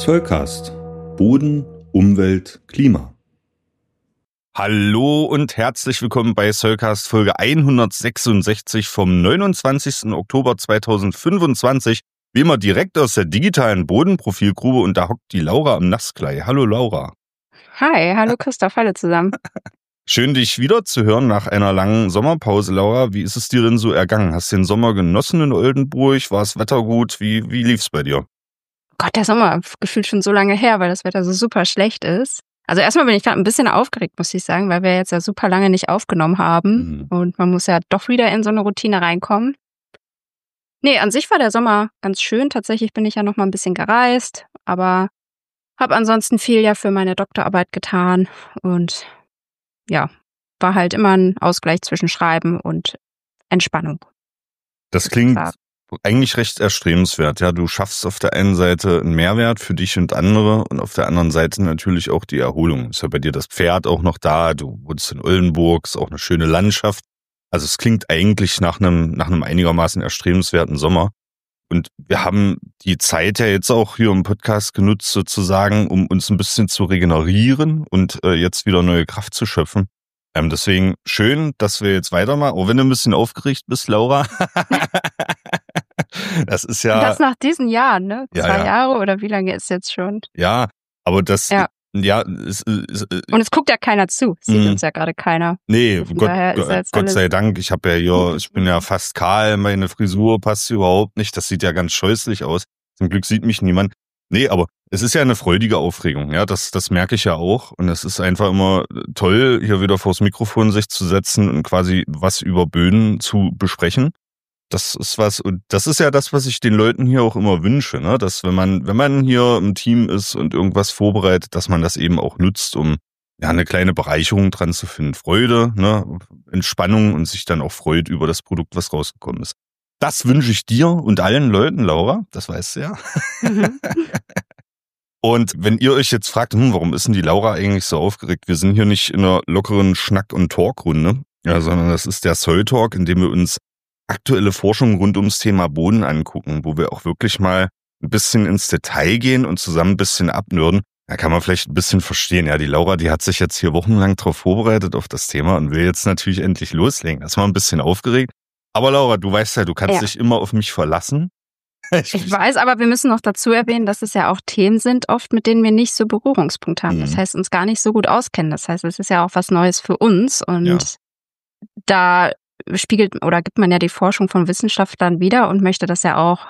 Soilcast. Boden, Umwelt, Klima. Hallo und herzlich willkommen bei Soilcast Folge 166 vom 29. Oktober 2025. Wie immer direkt aus der digitalen Bodenprofilgrube und da hockt die Laura am Nassklei. Hallo Laura. Hi, hallo Christoph, hallo zusammen. Schön, dich wieder zu hören nach einer langen Sommerpause, Laura. Wie ist es dir denn so ergangen? Hast du den Sommer genossen in Oldenburg? War das Wetter gut? Wie lief's bei dir? Gott, der Sommer gefühlt schon so lange her, weil das Wetter so super schlecht ist. Also erstmal bin ich gerade ein bisschen aufgeregt, muss ich sagen, weil wir jetzt ja super lange nicht aufgenommen haben. Und man muss ja doch wieder in so eine Routine reinkommen. Nee, an sich war der Sommer ganz schön. Tatsächlich bin ich ja noch mal ein bisschen gereist, aber habe ansonsten viel ja für meine Doktorarbeit getan und ja, war halt immer ein Ausgleich zwischen Schreiben und Entspannung. Das klingt eigentlich recht erstrebenswert. Ja, du schaffst auf der einen Seite einen Mehrwert für dich und andere und auf der anderen Seite natürlich auch die Erholung. Ist ja bei dir das Pferd auch noch da, du wohnst in Oldenburg, ist auch eine schöne Landschaft. Also es klingt eigentlich nach einem einigermaßen erstrebenswerten Sommer. Und wir haben die Zeit ja jetzt auch hier im Podcast genutzt sozusagen, um uns ein bisschen zu regenerieren und jetzt wieder neue Kraft zu schöpfen. Deswegen schön, dass wir jetzt weitermachen, auch wenn du ein bisschen aufgeregt bist, Laura. Das ist ja... Das nach diesen Jahren, ne? Ja, 2 Jahre oder wie lange ist jetzt schon? Ja, aber das... Ja. Und es guckt ja keiner zu, sieht uns ja gerade keiner. Nee, Gott sei Dank. Ich bin ja fast kahl, meine Frisur passt überhaupt nicht, das sieht ja ganz scheußlich aus. Zum Glück sieht mich niemand. Nee, aber es ist ja eine freudige Aufregung, ja, das merke ich ja auch. Und es ist einfach immer toll, hier wieder vors Mikrofon sich zu setzen und quasi was über Böden zu besprechen. Das ist was, und das ist ja das, was ich den Leuten hier auch immer wünsche, ne? Dass wenn man hier im Team ist und irgendwas vorbereitet, dass man das eben auch nutzt, um ja eine kleine Bereicherung dran zu finden. Freude, ne? Entspannung und sich dann auch freut über das Produkt, was rausgekommen ist. Das wünsche ich dir und allen Leuten, Laura, das weißt du ja. Mhm. Und wenn ihr euch jetzt fragt, warum ist denn die Laura eigentlich so aufgeregt? Wir sind hier nicht in einer lockeren Schnack- und Talkrunde, ja, sondern das ist der Soil Talk, in dem wir uns aktuelle Forschung rund ums Thema Boden angucken, wo wir auch wirklich mal ein bisschen ins Detail gehen und zusammen ein bisschen abnörden. Da kann man vielleicht ein bisschen verstehen. Ja, die Laura, die hat sich jetzt hier wochenlang darauf vorbereitet auf das Thema und will jetzt natürlich endlich loslegen. Das war ein bisschen aufgeregt. Aber Laura, du weißt ja, du kannst dich immer auf mich verlassen. Ich weiß, aber wir müssen noch dazu erwähnen, dass es ja auch Themen sind, oft mit denen wir nicht so Berührungspunkte haben. Das heißt, uns gar nicht so gut auskennen. Das heißt, es ist ja auch was Neues für uns und da spiegelt oder gibt man ja die Forschung von Wissenschaftlern wieder und möchte das ja auch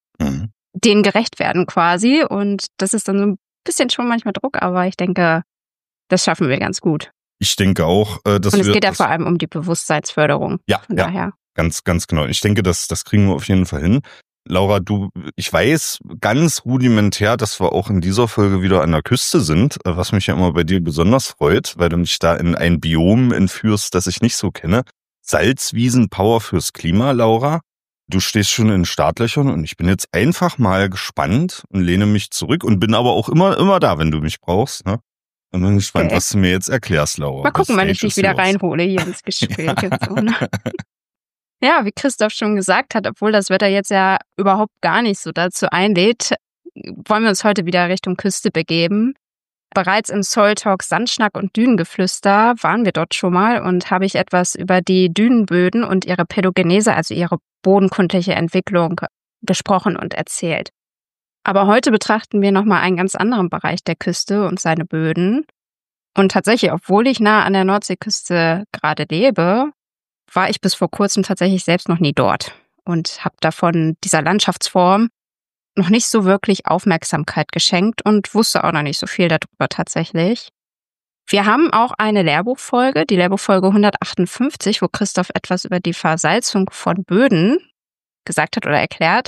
denen gerecht werden quasi. Und das ist dann so ein bisschen schon manchmal Druck, aber ich denke, das schaffen wir ganz gut. Ich denke auch, dass und es geht ja vor allem um die Bewusstseinsförderung. Ja, von daher. Ganz genau. Ich denke, das kriegen wir auf jeden Fall hin. Laura, ich weiß ganz rudimentär, dass wir auch in dieser Folge wieder an der Küste sind, was mich ja immer bei dir besonders freut, weil du mich da in ein Biom entführst, das ich nicht so kenne. Salzwiesen-Power fürs Klima, Laura. Du stehst schon in Startlöchern und ich bin jetzt einfach mal gespannt und lehne mich zurück und bin aber auch immer da, wenn du mich brauchst. Ne? Und bin gespannt, was du mir jetzt erklärst, Laura. Mal gucken, wann ich dich wieder reinhole hier ins Gespräch. Und so, ne? Ja, wie Christoph schon gesagt hat, obwohl das Wetter jetzt ja überhaupt gar nicht so dazu einlädt, wollen wir uns heute wieder Richtung Küste begeben. Bereits im Soil Talk Sandschnack und Dünengeflüster waren wir dort schon mal und habe ich etwas über die Dünenböden und ihre Pädogenese, also ihre bodenkundliche Entwicklung, gesprochen und erzählt. Aber heute betrachten wir nochmal einen ganz anderen Bereich der Küste und seine Böden. Und tatsächlich, obwohl ich nah an der Nordseeküste gerade lebe, war ich bis vor kurzem tatsächlich selbst noch nie dort und habe davon dieser Landschaftsform noch nicht so wirklich Aufmerksamkeit geschenkt und wusste auch noch nicht so viel darüber tatsächlich. Wir haben auch eine Lehrbuchfolge, die Lehrbuchfolge 158, wo Christoph etwas über die Versalzung von Böden gesagt hat oder erklärt.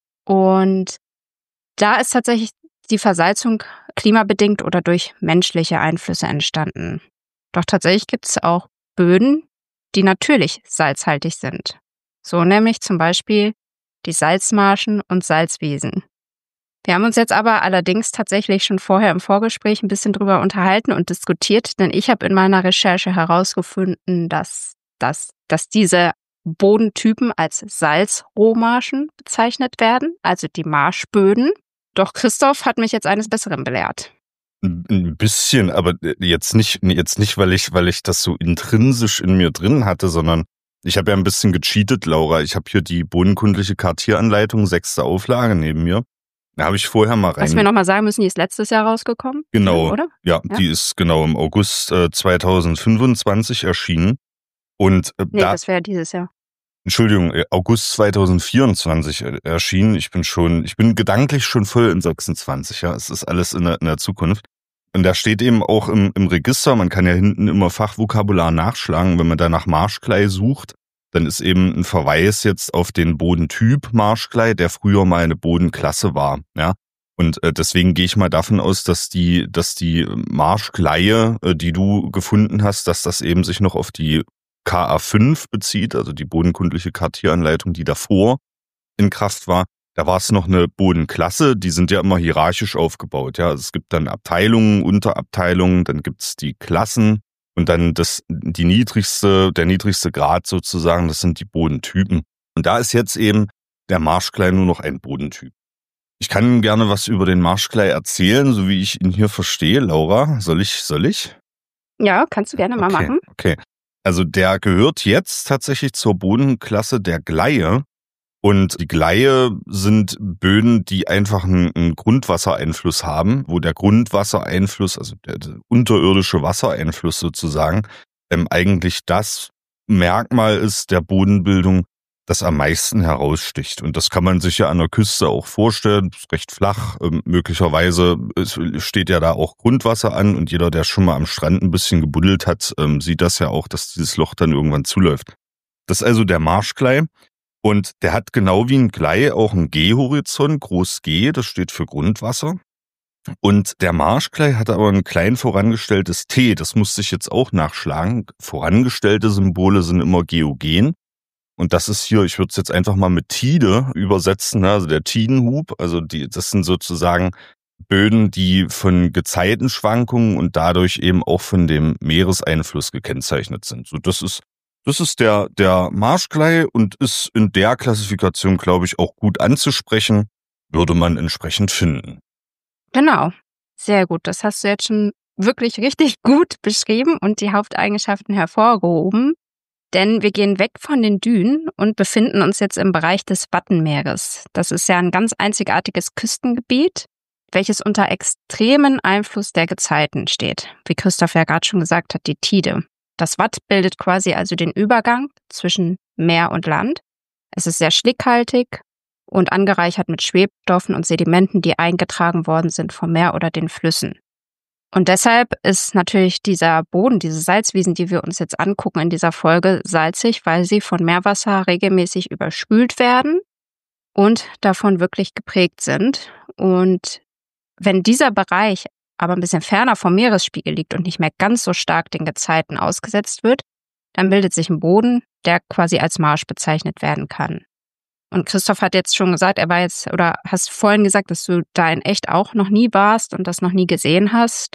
Und da ist tatsächlich die Versalzung klimabedingt oder durch menschliche Einflüsse entstanden. Doch tatsächlich gibt es auch Böden, die natürlich salzhaltig sind. So nämlich zum Beispiel die Salzmarschen und Salzwiesen. Wir haben uns jetzt aber allerdings tatsächlich schon vorher im Vorgespräch ein bisschen drüber unterhalten und diskutiert, denn ich habe in meiner Recherche herausgefunden, dass diese Bodentypen als Salzrohmarschen bezeichnet werden, also die Marschböden. Doch Christoph hat mich jetzt eines Besseren belehrt. Ein bisschen, aber jetzt nicht, weil ich das so intrinsisch in mir drin hatte, sondern ich habe ja ein bisschen gecheatet, Laura. Ich habe hier die bodenkundliche Kartieranleitung, 6. Auflage neben mir. Da habe ich vorher mal rein. Was wir nochmal sagen müssen, die ist letztes Jahr rausgekommen. Genau, oder? Ja, die ist genau im August 2025 erschienen. Und das wäre dieses Jahr. Entschuldigung, August 2024 erschienen. Ich bin gedanklich schon voll in 26, ja. Es ist alles in der Zukunft. Und da steht eben auch im Register, man kann ja hinten immer Fachvokabular nachschlagen. Wenn man da nach Marschklei sucht, dann ist eben ein Verweis jetzt auf den Bodentyp Marschklei, der früher mal eine Bodenklasse war, ja. Und deswegen gehe ich mal davon aus, dass die Marschkleie, die du gefunden hast, dass das eben sich noch auf die KA5 bezieht, also die bodenkundliche Kartieranleitung, die davor in Kraft war. Da war es noch eine Bodenklasse, die sind ja immer hierarchisch aufgebaut. Ja, es gibt dann Abteilungen, Unterabteilungen, dann gibt's die Klassen und dann der niedrigste Grad sozusagen, das sind die Bodentypen. Und da ist jetzt eben der Marschklei nur noch ein Bodentyp. Ich kann Ihnen gerne was über den Marschklei erzählen, so wie ich ihn hier verstehe. Laura, soll ich? Ja, kannst du gerne mal machen. Okay. Also der gehört jetzt tatsächlich zur Bodenklasse der Gleie. Und die Gleie sind Böden, die einfach einen Grundwassereinfluss haben, wo der Grundwassereinfluss, also der unterirdische Wassereinfluss sozusagen, eigentlich das Merkmal ist der Bodenbildung, das am meisten heraussticht. Und das kann man sich ja an der Küste auch vorstellen, ist recht flach. Möglicherweise steht ja da auch Grundwasser an und jeder, der schon mal am Strand ein bisschen gebuddelt hat, sieht das ja auch, dass dieses Loch dann irgendwann zuläuft. Das ist also der Marschklei. Und der hat genau wie ein Glei auch einen G-Horizont, groß G, das steht für Grundwasser. Und der Marschklei hat aber ein klein vorangestelltes T, das musste ich jetzt auch nachschlagen. Vorangestellte Symbole sind immer geogen. Und das ist hier, ich würde es jetzt einfach mal mit Tide übersetzen, also der Tidenhub. Also das sind sozusagen Böden, die von Gezeitenschwankungen und dadurch eben auch von dem Meereseinfluss gekennzeichnet sind. So, das ist der Marschklei und ist in der Klassifikation, glaube ich, auch gut anzusprechen, würde man entsprechend finden. Genau, sehr gut. Das hast du jetzt schon wirklich richtig gut beschrieben und die Haupteigenschaften hervorgehoben. Denn wir gehen weg von den Dünen und befinden uns jetzt im Bereich des Wattenmeeres. Das ist ja ein ganz einzigartiges Küstengebiet, welches unter extremen Einfluss der Gezeiten steht. Wie Christoph ja gerade schon gesagt hat, die Tide. Das Watt bildet quasi also den Übergang zwischen Meer und Land. Es ist sehr schlickhaltig und angereichert mit Schwebstoffen und Sedimenten, die eingetragen worden sind vom Meer oder den Flüssen. Und deshalb ist natürlich dieser Boden, diese Salzwiesen, die wir uns jetzt angucken in dieser Folge, salzig, weil sie von Meerwasser regelmäßig überspült werden und davon wirklich geprägt sind. Und wenn dieser Bereich aber ein bisschen ferner vom Meeresspiegel liegt und nicht mehr ganz so stark den Gezeiten ausgesetzt wird, dann bildet sich ein Boden, der quasi als Marsch bezeichnet werden kann. Und Christoph hat jetzt schon gesagt, hast vorhin gesagt, dass du da in echt auch noch nie warst und das noch nie gesehen hast.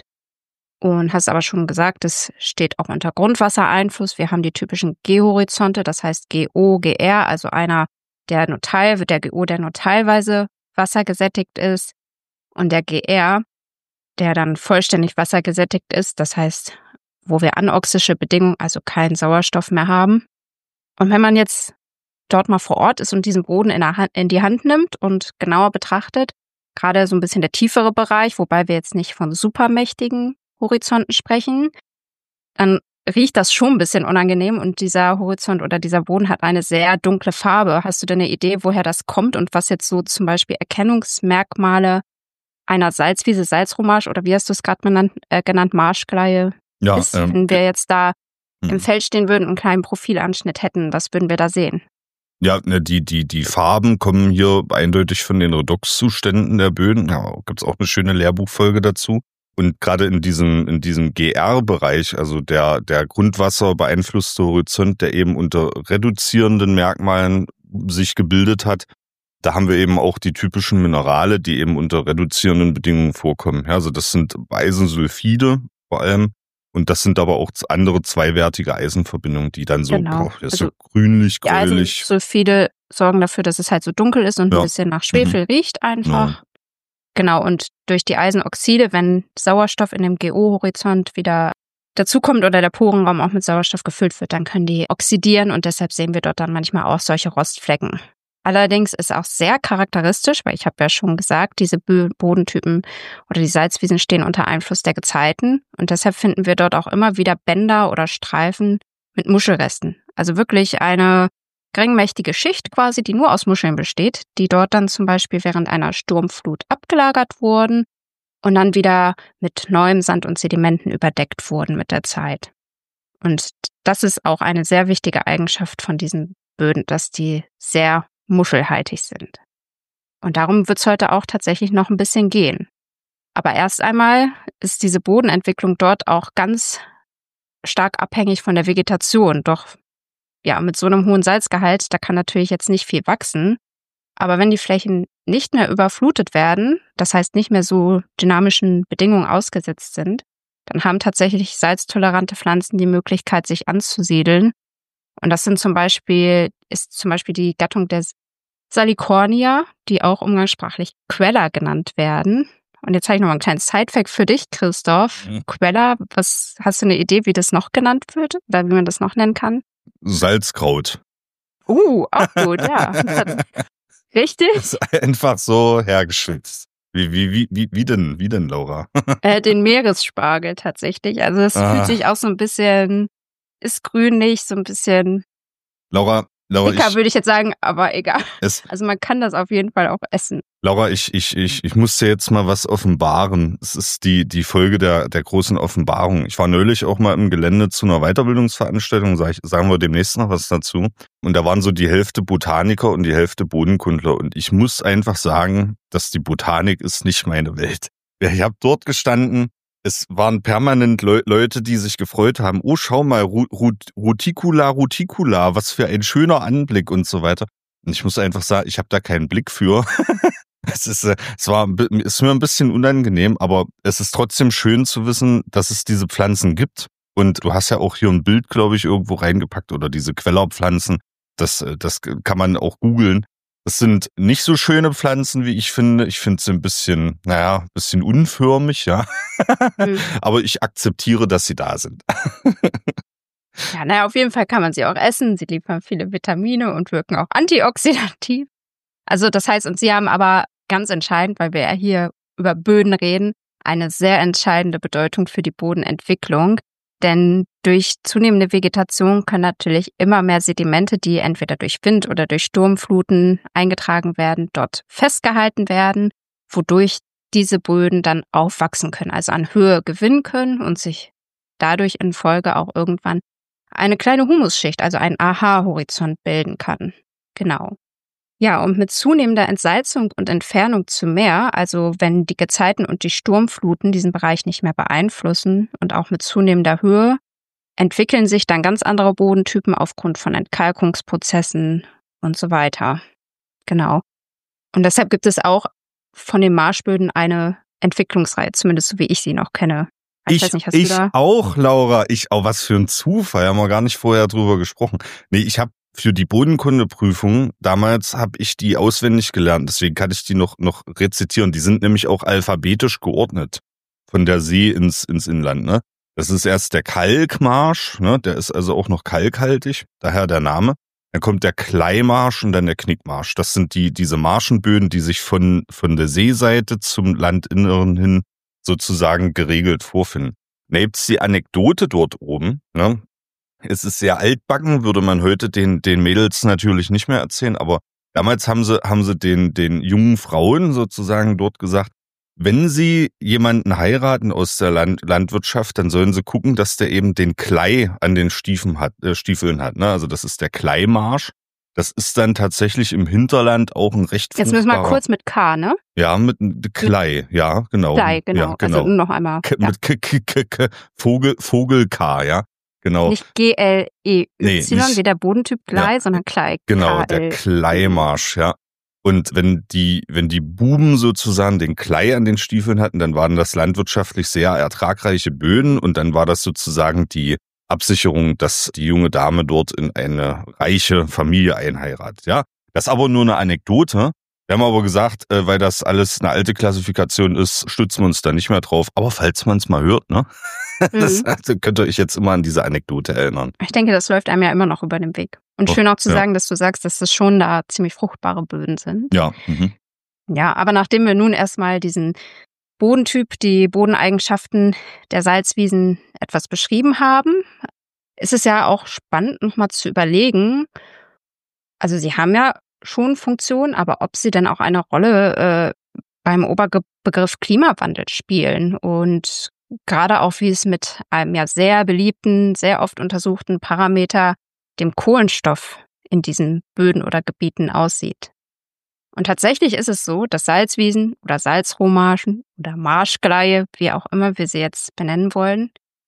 Und hast aber schon gesagt, es steht auch unter Grundwassereinfluss. Wir haben die typischen G-Horizonte, das heißt GO, GR, also einer, der GO, der nur teilweise wassergesättigt ist. Und der GR, der dann vollständig wassergesättigt ist, das heißt, wo wir anoxische Bedingungen, also keinen Sauerstoff mehr haben. Und wenn man jetzt dort mal vor Ort ist und diesen Boden in die Hand nimmt und genauer betrachtet, gerade so ein bisschen der tiefere Bereich, wobei wir jetzt nicht von supermächtigen Horizonten sprechen, dann riecht das schon ein bisschen unangenehm und dieser Horizont oder dieser Boden hat eine sehr dunkle Farbe. Hast du denn eine Idee, woher das kommt und was jetzt so zum Beispiel Erkennungsmerkmale einer Salzwiese, Salzromarsch oder wie hast du es gerade genannt, Marschkleie ist? Wenn wir jetzt da im Feld stehen würden und einen kleinen Profilanschnitt hätten, was würden wir da sehen? Ja, die Farben kommen hier eindeutig von den Redoxzuständen der Böden. Ja, gibt's auch eine schöne Lehrbuchfolge dazu. Und gerade in diesem GR-Bereich, also der Grundwasser beeinflusste Horizont, der eben unter reduzierenden Merkmalen sich gebildet hat, da haben wir eben auch die typischen Minerale, die eben unter reduzierenden Bedingungen vorkommen. Ja, also das sind Eisensulfide vor allem. Und das sind aber auch andere zweiwertige Eisenverbindungen, die dann so, so grünlich, gräulich. Die Eisensulfide sorgen dafür, dass es halt so dunkel ist und ein bisschen nach Schwefel riecht einfach. Genau, und durch die Eisenoxide, wenn Sauerstoff in dem GO-Horizont wieder dazukommt oder der Porenraum auch mit Sauerstoff gefüllt wird, dann können die oxidieren und deshalb sehen wir dort dann manchmal auch solche Rostflecken. Allerdings ist auch sehr charakteristisch, weil ich habe ja schon gesagt, diese Bodentypen oder die Salzwiesen stehen unter Einfluss der Gezeiten und deshalb finden wir dort auch immer wieder Bänder oder Streifen mit Muschelresten. Also wirklich eine geringmächtige Schicht quasi, die nur aus Muscheln besteht, die dort dann zum Beispiel während einer Sturmflut abgelagert wurden und dann wieder mit neuem Sand und Sedimenten überdeckt wurden mit der Zeit. Und das ist auch eine sehr wichtige Eigenschaft von diesen Böden, dass die sehr muschelhaltig sind. Und darum wird es heute auch tatsächlich noch ein bisschen gehen. Aber erst einmal ist diese Bodenentwicklung dort auch ganz stark abhängig von der Vegetation. Doch ja, mit so einem hohen Salzgehalt, da kann natürlich jetzt nicht viel wachsen. Aber wenn die Flächen nicht mehr überflutet werden, das heißt nicht mehr so dynamischen Bedingungen ausgesetzt sind, dann haben tatsächlich salztolerante Pflanzen die Möglichkeit, sich anzusiedeln. Und das ist zum Beispiel die Gattung der Salicornia, die auch umgangssprachlich Queller genannt werden. Und jetzt habe ich noch mal einen kleinen Sidefact für dich, Christoph. Queller, hast du eine Idee, wie das noch genannt wird oder wie man das noch nennen kann? Salzkraut. Auch gut, ja. Richtig? Das ist einfach so hergeschwitzt. Wie denn, Laura? Den Meeresspargel tatsächlich. Also es fühlt sich auch so ein bisschen, ist grünlich, so ein bisschen Laura, dicker, würde ich jetzt sagen, aber egal. Also man kann das auf jeden Fall auch essen. Laura, ich muss dir jetzt mal was offenbaren. Es ist die Folge der großen Offenbarung. Ich war neulich auch mal im Gelände zu einer Weiterbildungsveranstaltung, sagen wir demnächst noch was dazu. Und da waren so die Hälfte Botaniker und die Hälfte Bodenkundler. Und ich muss einfach sagen, dass die Botanik ist nicht meine Welt. Ich habe dort gestanden, es waren permanent Leute, die sich gefreut haben. Oh, schau mal, Ruticula, was für ein schöner Anblick und so weiter. Und ich muss einfach sagen, ich habe da keinen Blick für. ist mir ein bisschen unangenehm, aber es ist trotzdem schön zu wissen, dass es diese Pflanzen gibt. Und du hast ja auch hier ein Bild, glaube ich, irgendwo reingepackt oder diese Quellerpflanzen. Das kann man auch googeln. Das sind nicht so schöne Pflanzen, wie ich finde. Ich finde sie ein bisschen unförmig, ja. Aber ich akzeptiere, dass sie da sind. Ja, auf jeden Fall kann man sie auch essen. Sie liefern viele Vitamine und wirken auch antioxidativ. Also das heißt, und sie haben aber ganz entscheidend, weil wir ja hier über Böden reden, eine sehr entscheidende Bedeutung für die Bodenentwicklung. Denn durch zunehmende Vegetation können natürlich immer mehr Sedimente, die entweder durch Wind oder durch Sturmfluten eingetragen werden, dort festgehalten werden, wodurch diese Böden dann aufwachsen können, also an Höhe gewinnen können und sich dadurch in Folge auch irgendwann eine kleine Humusschicht, also ein AH-Horizont bilden kann. Genau. Ja, und mit zunehmender Entsalzung und Entfernung zum Meer, also wenn die Gezeiten und die Sturmfluten diesen Bereich nicht mehr beeinflussen und auch mit zunehmender Höhe, entwickeln sich dann ganz andere Bodentypen aufgrund von Entkalkungsprozessen und so weiter. Genau. Und deshalb gibt es auch von den Marschböden eine Entwicklungsreihe, zumindest so wie ich sie noch kenne. Ich weiß nicht, hast du da? Auch, Laura. Was für ein Zufall. Haben wir gar nicht vorher drüber gesprochen. Nee, ich habe für die Bodenkundeprüfung, damals habe ich die auswendig gelernt, deswegen kann ich die noch rezitieren. Die sind nämlich auch alphabetisch geordnet, von der See ins Inland. Ne? Das ist erst der Kalkmarsch, ne? Der ist also auch noch kalkhaltig, daher der Name. Dann kommt der Kleimarsch und dann der Knickmarsch. Das sind diese Marschenböden, die sich von der Seeseite zum Landinneren hin sozusagen geregelt vorfinden. Da gibt's die Anekdote dort oben, ne? Es ist sehr altbacken, würde man heute den Mädels natürlich nicht mehr erzählen, aber damals haben sie den jungen Frauen sozusagen dort gesagt, wenn sie jemanden heiraten aus der Landwirtschaft, dann sollen sie gucken, dass der eben den Klei an den Stiefeln hat, ne? Also das ist der Kleimarsch. Das ist dann tatsächlich im Hinterland auch ein recht Jetzt müssen wir kurz mit K, ne? Ja, mit Klei, ja, genau. Klei, genau. Ja, genau. Also noch einmal. Mit Vogel K, ja. Genau. Nicht G-L-E-Y, wie der Bodentyp Klei, sondern Klei. Genau, der Kleimarsch, ja. Und wenn die Buben sozusagen den Klei an den Stiefeln hatten, dann waren das landwirtschaftlich sehr ertragreiche Böden und dann war das sozusagen die Absicherung, dass die junge Dame dort in eine reiche Familie einheiratet, ja. Das ist aber nur eine Anekdote. Wir haben aber gesagt, weil das alles eine alte Klassifikation ist, stützen wir uns da nicht mehr drauf. Aber falls man es mal hört, ne? Das könnt ihr euch jetzt immer an diese Anekdote erinnern. Ich denke, das läuft einem ja immer noch über den Weg. Und schön auch zu sagen, dass du sagst, dass das schon da ziemlich fruchtbare Böden sind. Ja. Ja, aber nachdem wir nun erstmal diesen Bodentyp, die Bodeneigenschaften der Salzwiesen etwas beschrieben haben, ist es ja auch spannend, nochmal zu überlegen, also sie haben ja schon Funktion, aber ob sie denn auch eine Rolle beim Oberbegriff Klimawandel spielen und gerade auch, wie es mit einem ja sehr beliebten, sehr oft untersuchten Parameter, dem Kohlenstoff in diesen Böden oder Gebieten aussieht. Und tatsächlich ist es so, dass Salzwiesen oder Salzrohmarschen oder Marschgleie, wie auch immer wir sie jetzt benennen wollen,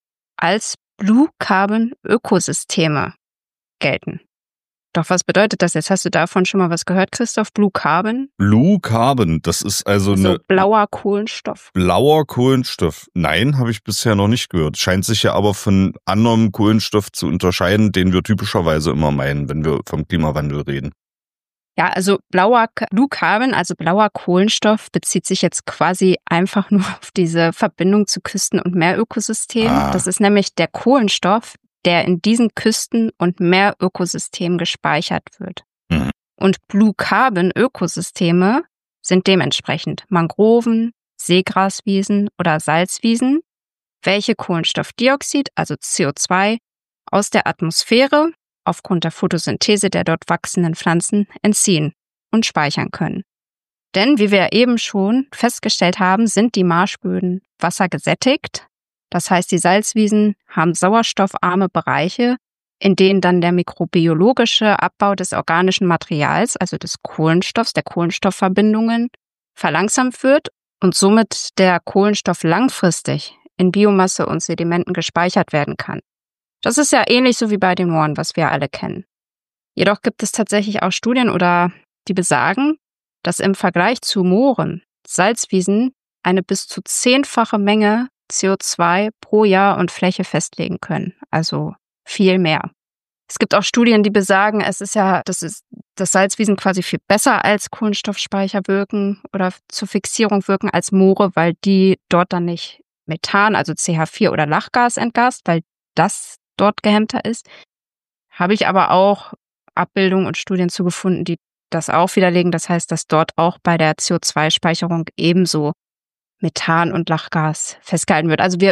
als Blue Carbon Ökosysteme gelten. Doch was bedeutet das jetzt? Hast du davon schon mal was gehört, Christoph? Blue Carbon? Blue Carbon, das ist also eine... blauer Kohlenstoff. Blauer Kohlenstoff. Nein, habe ich bisher noch nicht gehört. Scheint sich ja aber von anderem Kohlenstoff zu unterscheiden, den wir typischerweise immer meinen, wenn wir vom Klimawandel reden. Ja, also Blue Carbon, also blauer Kohlenstoff, bezieht sich jetzt quasi einfach nur auf diese Verbindung zu Küsten- und Meerökosystemen. Das ist nämlich der Kohlenstoff, der in diesen Küsten- und Meerökosystemen gespeichert wird. Und Blue Carbon Ökosysteme sind dementsprechend Mangroven, Seegraswiesen oder Salzwiesen, welche Kohlenstoffdioxid, also CO2, aus der Atmosphäre aufgrund der Photosynthese der dort wachsenden Pflanzen entziehen und speichern können. Denn, wie wir eben schon festgestellt haben, sind die Marschböden wassergesättigt. Das heißt, die Salzwiesen haben sauerstoffarme Bereiche, in denen dann der mikrobiologische Abbau des organischen Materials, also des Kohlenstoffs, der Kohlenstoffverbindungen, verlangsamt wird und somit der Kohlenstoff langfristig in Biomasse und Sedimenten gespeichert werden kann. Das ist ja ähnlich so wie bei den Mooren, was wir alle kennen. Jedoch gibt es tatsächlich auch Studien die besagen, dass im Vergleich zu Mooren Salzwiesen eine bis zu 10-fache Menge CO2 pro Jahr und Fläche festlegen können, also viel mehr. Es gibt auch Studien, die besagen, dass Salzwiesen quasi viel besser als Kohlenstoffspeicher wirken oder zur Fixierung wirken als Moore, weil die dort dann nicht Methan, also CH4 oder Lachgas entgast, weil das dort gehemmter ist. Habe ich aber auch Abbildungen und Studien zugefunden, die das auch widerlegen. Das heißt, dass dort auch bei der CO2-Speicherung ebenso Methan und Lachgas festgehalten wird. Also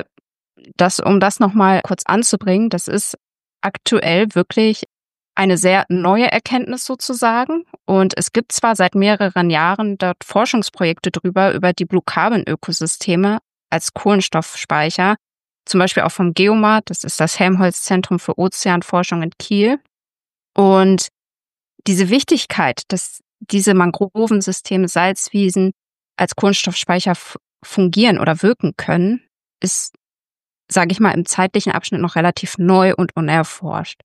um das nochmal kurz anzubringen, das ist aktuell wirklich eine sehr neue Erkenntnis sozusagen. Und es gibt zwar seit mehreren Jahren dort Forschungsprojekte über die Blue Carbon Ökosysteme als Kohlenstoffspeicher, zum Beispiel auch vom GEOMAT, das ist das Helmholtz-Zentrum für Ozeanforschung in Kiel. Und diese Wichtigkeit, dass diese Mangrovensysteme, Salzwiesen als Kohlenstoffspeicher fungieren oder wirken können, ist, sage ich mal, im zeitlichen Abschnitt noch relativ neu und unerforscht.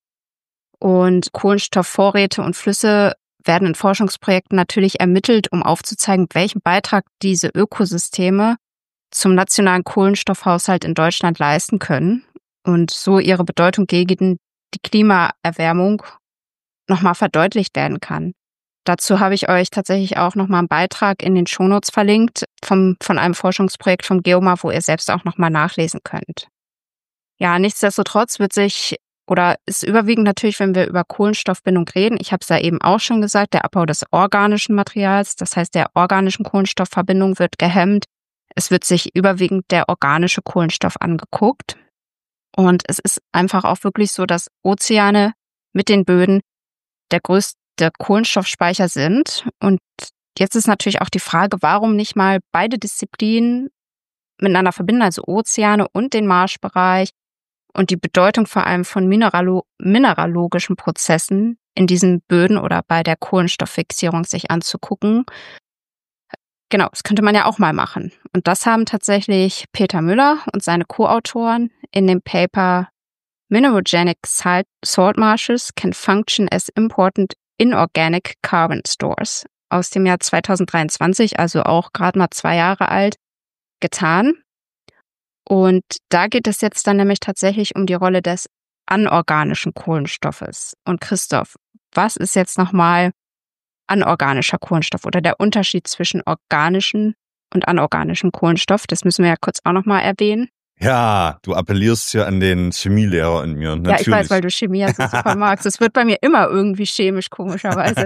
Und Kohlenstoffvorräte und Flüsse werden in Forschungsprojekten natürlich ermittelt, um aufzuzeigen, welchen Beitrag diese Ökosysteme zum nationalen Kohlenstoffhaushalt in Deutschland leisten können und so ihre Bedeutung gegen die Klimaerwärmung nochmal verdeutlicht werden kann. Dazu habe ich euch tatsächlich auch nochmal einen Beitrag in den Shownotes verlinkt von einem Forschungsprojekt vom GEOMAT, wo ihr selbst auch nochmal nachlesen könnt. Ja, nichtsdestotrotz ist überwiegend natürlich, wenn wir über Kohlenstoffbindung reden, ich habe es ja eben auch schon gesagt, der Abbau des organischen Materials, das heißt der organischen Kohlenstoffverbindung wird gehemmt. Es wird sich überwiegend der organische Kohlenstoff angeguckt. Und es ist einfach auch wirklich so, dass Ozeane mit den Böden der größte Kohlenstoffspeicher sind. Und jetzt ist natürlich auch die Frage, warum nicht mal beide Disziplinen miteinander verbinden, also Ozeane und den Marschbereich und die Bedeutung vor allem von mineralogischen Prozessen in diesen Böden oder bei der Kohlenstofffixierung sich anzugucken. Genau, das könnte man ja auch mal machen. Und das haben tatsächlich Peter Müller und seine Co-Autoren in dem Paper Minerogenic Salt Marshes can function as important inorganic carbon stores aus dem Jahr 2023, also auch gerade mal 2 Jahre alt, getan. Und da geht es jetzt dann nämlich tatsächlich um die Rolle des anorganischen Kohlenstoffes. Und Christoph, was ist jetzt nochmal anorganischer Kohlenstoff oder der Unterschied zwischen organischem und anorganischem Kohlenstoff. Das müssen wir ja kurz auch nochmal erwähnen. Ja, du appellierst ja an den Chemielehrer in mir. Natürlich. Ja, ich weiß, weil du Chemie ja so super magst. Es wird bei mir immer irgendwie chemisch, komischerweise.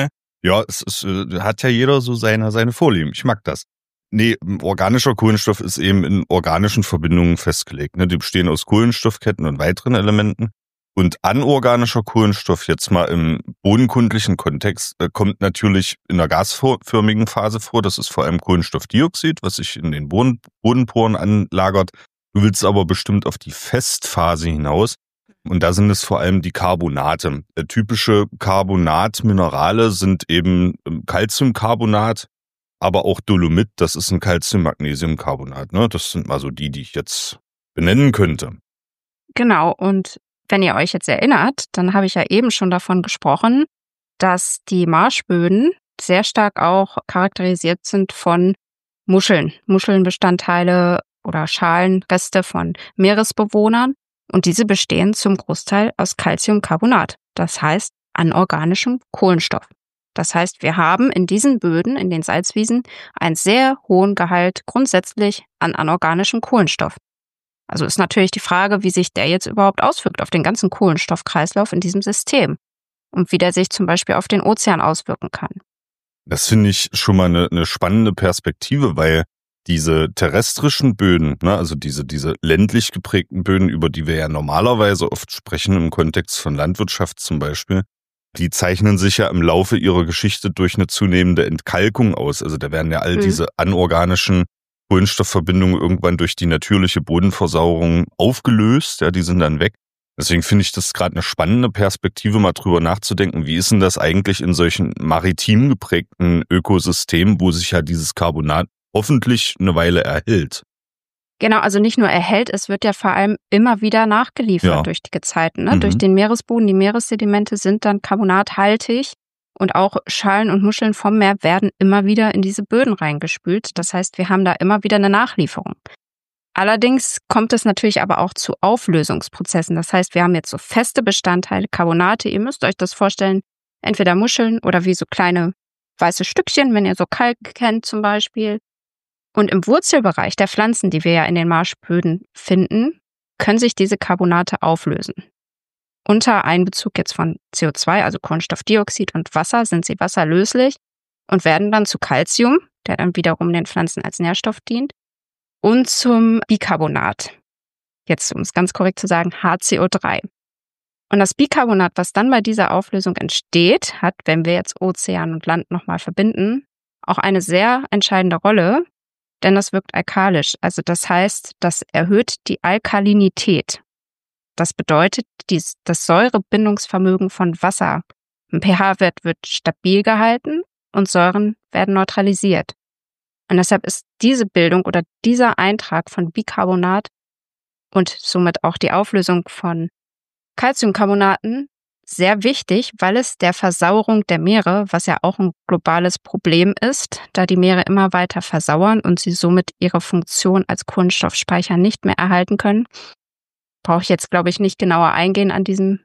Ja, hat ja jeder so seine Vorlieben. Ich mag das. Nee, organischer Kohlenstoff ist eben in organischen Verbindungen festgelegt. Ne? Die bestehen aus Kohlenstoffketten und weiteren Elementen. Und anorganischer Kohlenstoff, jetzt mal im bodenkundlichen Kontext, kommt natürlich in der gasförmigen Phase vor. Das ist vor allem Kohlenstoffdioxid, was sich in den Bodenporen anlagert. Du willst aber bestimmt auf die Festphase hinaus. Und da sind es vor allem die Carbonate. Typische Carbonatminerale sind eben Calciumcarbonat, aber auch Dolomit, das ist ein Calcium-Magnesiumcarbonat. Ne? Das sind mal so die ich jetzt benennen könnte. Genau, und wenn ihr euch jetzt erinnert, dann habe ich ja eben schon davon gesprochen, dass die Marschböden sehr stark auch charakterisiert sind von Muscheln, Muschelnbestandteile oder Schalenreste von Meeresbewohnern. Und diese bestehen zum Großteil aus Calciumcarbonat, das heißt anorganischem Kohlenstoff. Das heißt, wir haben in diesen Böden, in den Salzwiesen, einen sehr hohen Gehalt grundsätzlich an anorganischem Kohlenstoff. Also ist natürlich die Frage, wie sich der jetzt überhaupt auswirkt auf den ganzen Kohlenstoffkreislauf in diesem System und wie der sich zum Beispiel auf den Ozean auswirken kann. Das finde ich schon mal eine spannende Perspektive, weil diese terrestrischen Böden, ne, also diese ländlich geprägten Böden, über die wir ja normalerweise oft sprechen im Kontext von Landwirtschaft zum Beispiel, die zeichnen sich ja im Laufe ihrer Geschichte durch eine zunehmende Entkalkung aus. Also da werden ja all diese anorganischen Kohlenstoffverbindungen irgendwann durch die natürliche Bodenversauerung aufgelöst, ja, die sind dann weg. Deswegen finde ich das gerade eine spannende Perspektive, mal drüber nachzudenken, wie ist denn das eigentlich in solchen maritim geprägten Ökosystemen, wo sich ja dieses Carbonat hoffentlich eine Weile erhält. Genau, also nicht nur erhält, es wird ja vor allem immer wieder nachgeliefert durch die Gezeiten, ne? Durch den Meeresboden. Die Meeressedimente sind dann carbonathaltig und auch Schallen und Muscheln vom Meer werden immer wieder in diese Böden reingespült. Das heißt, wir haben da immer wieder eine Nachlieferung. Allerdings kommt es natürlich aber auch zu Auflösungsprozessen. Das heißt, wir haben jetzt so feste Bestandteile, Carbonate. Ihr müsst euch das vorstellen, entweder Muscheln oder wie so kleine weiße Stückchen, wenn ihr so Kalk kennt zum Beispiel. Und im Wurzelbereich der Pflanzen, die wir ja in den Marschböden finden, können sich diese Carbonate auflösen. Unter Einbezug jetzt von CO2, also Kohlenstoffdioxid und Wasser, sind sie wasserlöslich und werden dann zu Calcium, der dann wiederum den Pflanzen als Nährstoff dient, und zum Bicarbonat. Jetzt, um es ganz korrekt zu sagen, HCO3. Und das Bicarbonat, was dann bei dieser Auflösung entsteht, hat, wenn wir jetzt Ozean und Land nochmal verbinden, auch eine sehr entscheidende Rolle, denn das wirkt alkalisch. Also das heißt, das erhöht die Alkalinität. Das bedeutet, das Säurebindungsvermögen von Wasser. Ein pH-Wert wird stabil gehalten und Säuren werden neutralisiert. Und deshalb ist diese Bildung oder dieser Eintrag von Bicarbonat und somit auch die Auflösung von Calciumcarbonaten sehr wichtig, weil es der Versauerung der Meere, was ja auch ein globales Problem ist, da die Meere immer weiter versauern und sie somit ihre Funktion als Kohlenstoffspeicher nicht mehr erhalten können. Brauche ich jetzt, glaube ich, nicht genauer eingehen an diesem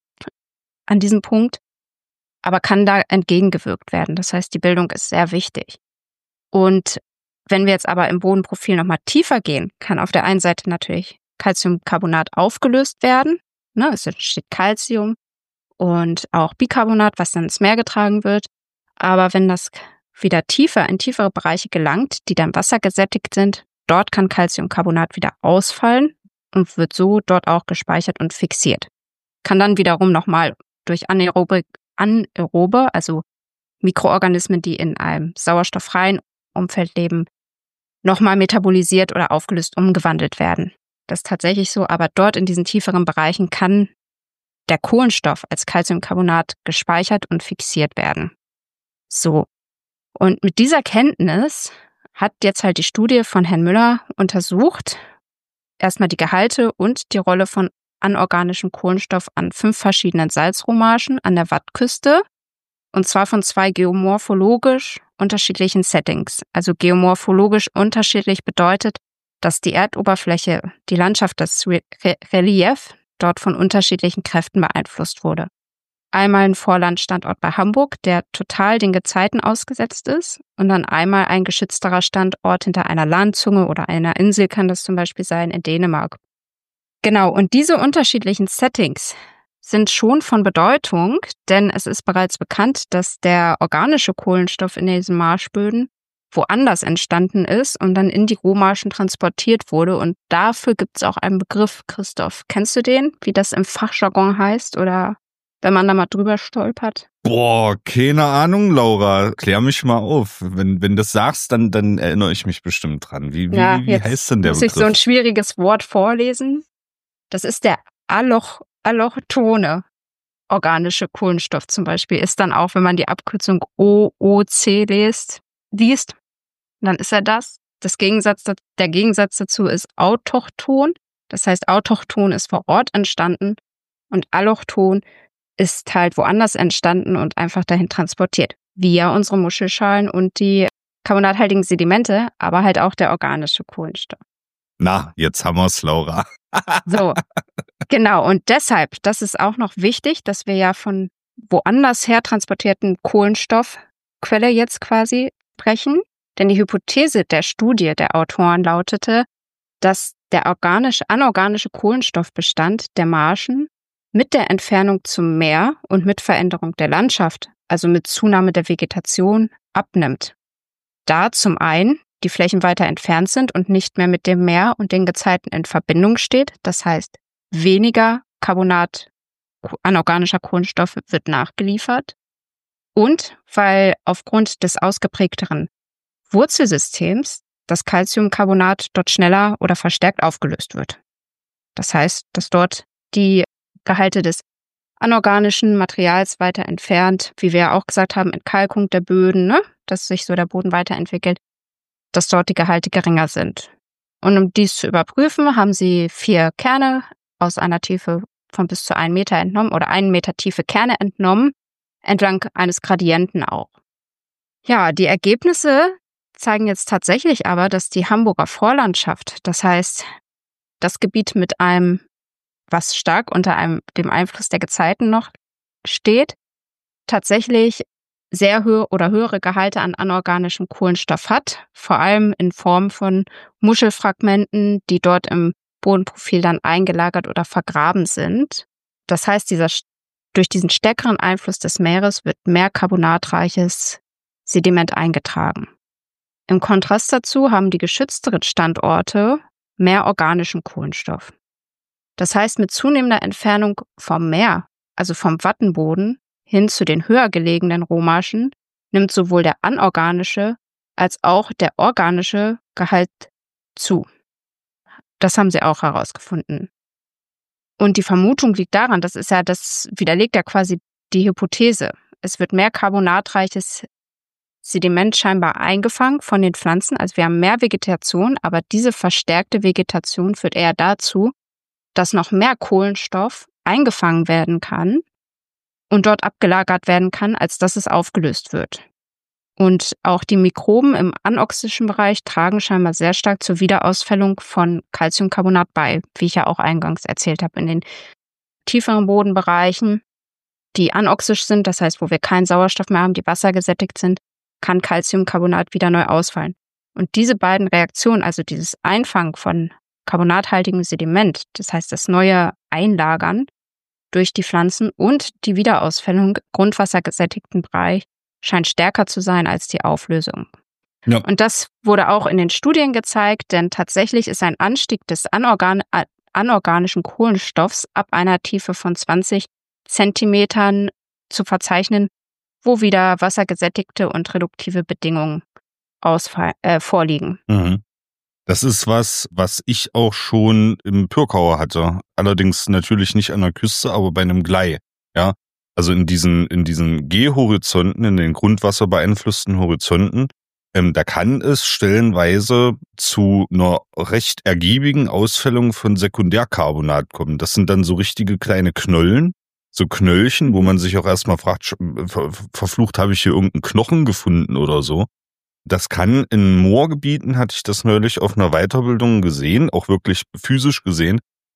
Punkt, aber kann da entgegengewirkt werden. Das heißt, die Bildung ist sehr wichtig. Und wenn wir jetzt aber im Bodenprofil nochmal tiefer gehen, kann auf der einen Seite natürlich Calciumcarbonat aufgelöst werden. Ne, es entsteht Calcium und auch Bicarbonat, was dann ins Meer getragen wird. Aber wenn das wieder tiefer in tiefere Bereiche gelangt, die dann wassergesättigt sind, dort kann Calciumcarbonat wieder ausfallen und wird so dort auch gespeichert und fixiert. Kann dann wiederum nochmal durch anaerobe, also Mikroorganismen, die in einem sauerstofffreien Umfeld leben, nochmal metabolisiert oder aufgelöst umgewandelt werden. Das ist tatsächlich so, aber dort in diesen tieferen Bereichen kann der Kohlenstoff als Calciumcarbonat gespeichert und fixiert werden. So. Und mit dieser Kenntnis hat jetzt halt die Studie von Herrn Müller untersucht, erstmal die Gehalte und die Rolle von anorganischem Kohlenstoff an 5 verschiedenen Salzrohmarschen an der Wattküste, und zwar von 2 geomorphologisch unterschiedlichen Settings. Also geomorphologisch unterschiedlich bedeutet, dass die Erdoberfläche, die Landschaft, das Relief dort von unterschiedlichen Kräften beeinflusst wurde. einmal ein Vorlandstandort bei Hamburg, der total den Gezeiten ausgesetzt ist, und dann einmal ein geschützterer Standort hinter einer Landzunge oder einer Insel kann das zum Beispiel sein in Dänemark. Genau, und diese unterschiedlichen Settings sind schon von Bedeutung, denn es ist bereits bekannt, dass der organische Kohlenstoff in diesen Marschböden woanders entstanden ist und dann in die Rohmarschen transportiert wurde. Und dafür gibt es auch einen Begriff, Christoph. Kennst du den, wie das im Fachjargon heißt oder wenn man da mal drüber stolpert? Boah, keine Ahnung, Laura. Klär mich mal auf. Wenn du das sagst, dann erinnere ich mich bestimmt dran. Wie heißt denn der muss Begriff? Ich so ein schwieriges Wort vorlesen. Das ist der allochtone organische Kohlenstoff zum Beispiel. Ist dann auch, wenn man die Abkürzung OOC liest, dann ist er das. Der Gegensatz dazu ist autochthon. Das heißt, autochthon ist vor Ort entstanden und allochthon ist halt woanders entstanden und einfach dahin transportiert. Wie ja unsere Muschelschalen und die carbonathaltigen Sedimente, aber halt auch der organische Kohlenstoff. Na, jetzt haben wir's, Laura. So, genau. Und deshalb, das ist auch noch wichtig, dass wir ja von woanders her transportierten Kohlenstoffquelle jetzt quasi sprechen. Denn die Hypothese der Studie der Autoren lautete, dass der anorganische Kohlenstoffbestand der Marschen mit der Entfernung zum Meer und mit Veränderung der Landschaft, also mit Zunahme der Vegetation, abnimmt. Da zum einen die Flächen weiter entfernt sind und nicht mehr mit dem Meer und den Gezeiten in Verbindung steht, das heißt, weniger anorganischer Kohlenstoff wird nachgeliefert, und weil aufgrund des ausgeprägteren Wurzelsystems das Calciumcarbonat dort schneller oder verstärkt aufgelöst wird. Das heißt, dass dort die Gehalte des anorganischen Materials weiter entfernt, wie wir ja auch gesagt haben, Entkalkung der Böden, ne? Dass sich so der Boden weiterentwickelt, dass dort die Gehalte geringer sind. Und um dies zu überprüfen, haben sie 4 Kerne aus einer Tiefe von bis zu 1 Meter entnommen oder 1 Meter tiefe Kerne entnommen, entlang eines Gradienten auch. Ja, die Ergebnisse zeigen jetzt tatsächlich aber, dass die Hamburger Vorlandschaft, das heißt das Gebiet mit einem, was stark unter dem Einfluss der Gezeiten noch steht, tatsächlich sehr höhere Gehalte an anorganischem Kohlenstoff hat, vor allem in Form von Muschelfragmenten, die dort im Bodenprofil dann eingelagert oder vergraben sind. Das heißt, durch diesen stärkeren Einfluss des Meeres wird mehr carbonatreiches Sediment eingetragen. Im Kontrast dazu haben die geschützteren Standorte mehr organischen Kohlenstoff. Das heißt, mit zunehmender Entfernung vom Meer, also vom Wattenboden, hin zu den höher gelegenen Rohmarschen, nimmt sowohl der anorganische als auch der organische Gehalt zu. Das haben sie auch herausgefunden. Und die Vermutung liegt daran, das widerlegt ja quasi die Hypothese. Es wird mehr carbonatreiches Sediment scheinbar eingefangen von den Pflanzen, also wir haben mehr Vegetation, aber diese verstärkte Vegetation führt eher dazu, dass noch mehr Kohlenstoff eingefangen werden kann und dort abgelagert werden kann, als dass es aufgelöst wird. Und auch die Mikroben im anoxischen Bereich tragen scheinbar sehr stark zur Wiederausfällung von Calciumcarbonat bei, wie ich ja auch eingangs erzählt habe, in den tieferen Bodenbereichen, die anoxisch sind, das heißt, wo wir keinen Sauerstoff mehr haben, die wassergesättigt sind, kann Calciumcarbonat wieder neu ausfallen. Und diese beiden Reaktionen, also dieses Einfangen von carbonathaltigem Sediment, das heißt das neue Einlagern durch die Pflanzen und die Wiederausfällung grundwassergesättigten Bereich, scheint stärker zu sein als die Auflösung. Ja. Und das wurde auch in den Studien gezeigt, denn tatsächlich ist ein Anstieg des anorganischen Kohlenstoffs ab einer Tiefe von 20 Zentimetern zu verzeichnen, wo wieder wassergesättigte und reduktive Bedingungen vorliegen. Mhm. Das ist was ich auch schon im Pürkauer hatte. Allerdings natürlich nicht an der Küste, aber bei einem Glei. Ja, also in diesen Gehhorizonten, in den grundwasserbeeinflussten Horizonten, da kann es stellenweise zu einer recht ergiebigen Ausfällung von Sekundärcarbonat kommen. Das sind dann so richtige kleine Knollen, so Knöllchen, wo man sich auch erstmal fragt, verflucht, habe ich hier irgendeinen Knochen gefunden oder so. Das kann in Moorgebieten, hatte ich das neulich auf einer Weiterbildung gesehen, auch wirklich physisch gesehen,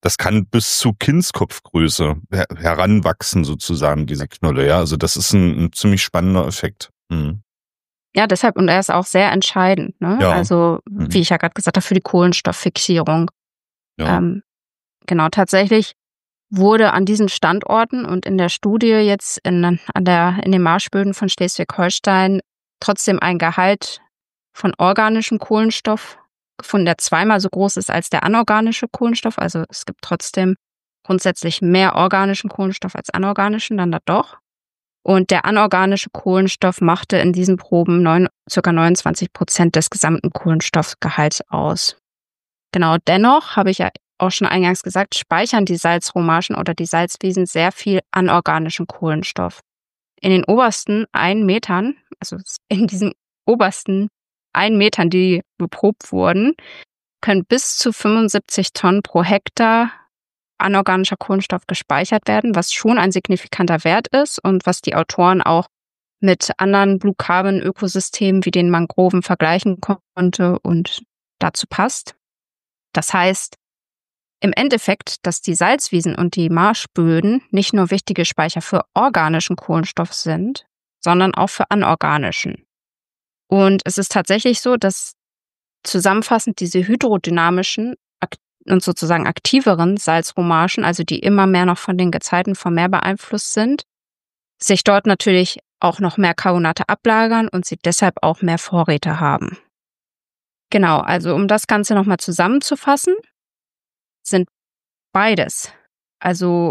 das kann bis zu Kindskopfgröße heranwachsen sozusagen, diese Knolle. Ja, also das ist ein ziemlich spannender Effekt. Mhm. Ja, deshalb, und er ist auch sehr entscheidend, ne? Ja. Also, wie ich ja gerade gesagt habe, für die Kohlenstofffixierung. Ja. Genau, tatsächlich wurde an diesen Standorten und in der Studie jetzt in den Marschböden von Schleswig-Holstein trotzdem ein Gehalt von organischem Kohlenstoff gefunden, der zweimal so groß ist als der anorganische Kohlenstoff. Also es gibt trotzdem grundsätzlich mehr organischen Kohlenstoff als anorganischen, dann da doch. Und der anorganische Kohlenstoff machte in diesen Proben ca. 29% des gesamten Kohlenstoffgehalts aus. Genau, dennoch, habe ich ja auch schon eingangs gesagt, speichern die Salzrohmarschen oder die Salzwiesen sehr viel anorganischen Kohlenstoff. In den obersten 1 Metern, also in diesen obersten 1 Metern, die beprobt wurden, können bis zu 75 Tonnen pro Hektar anorganischer Kohlenstoff gespeichert werden, was schon ein signifikanter Wert ist und was die Autoren auch mit anderen Blue Carbon Ökosystemen wie den Mangroven vergleichen konnte und dazu passt. Das heißt im Endeffekt, dass die Salzwiesen und die Marschböden nicht nur wichtige Speicher für organischen Kohlenstoff sind, sondern auch für anorganischen. Und es ist tatsächlich so, dass zusammenfassend diese hydrodynamischen und sozusagen aktiveren Salzrohmarschen, also die immer mehr noch von den Gezeiten vom Meer beeinflusst sind, sich dort natürlich auch noch mehr Carbonate ablagern und sie deshalb auch mehr Vorräte haben. Genau, also um das Ganze nochmal zusammenzufassen, sind beides, also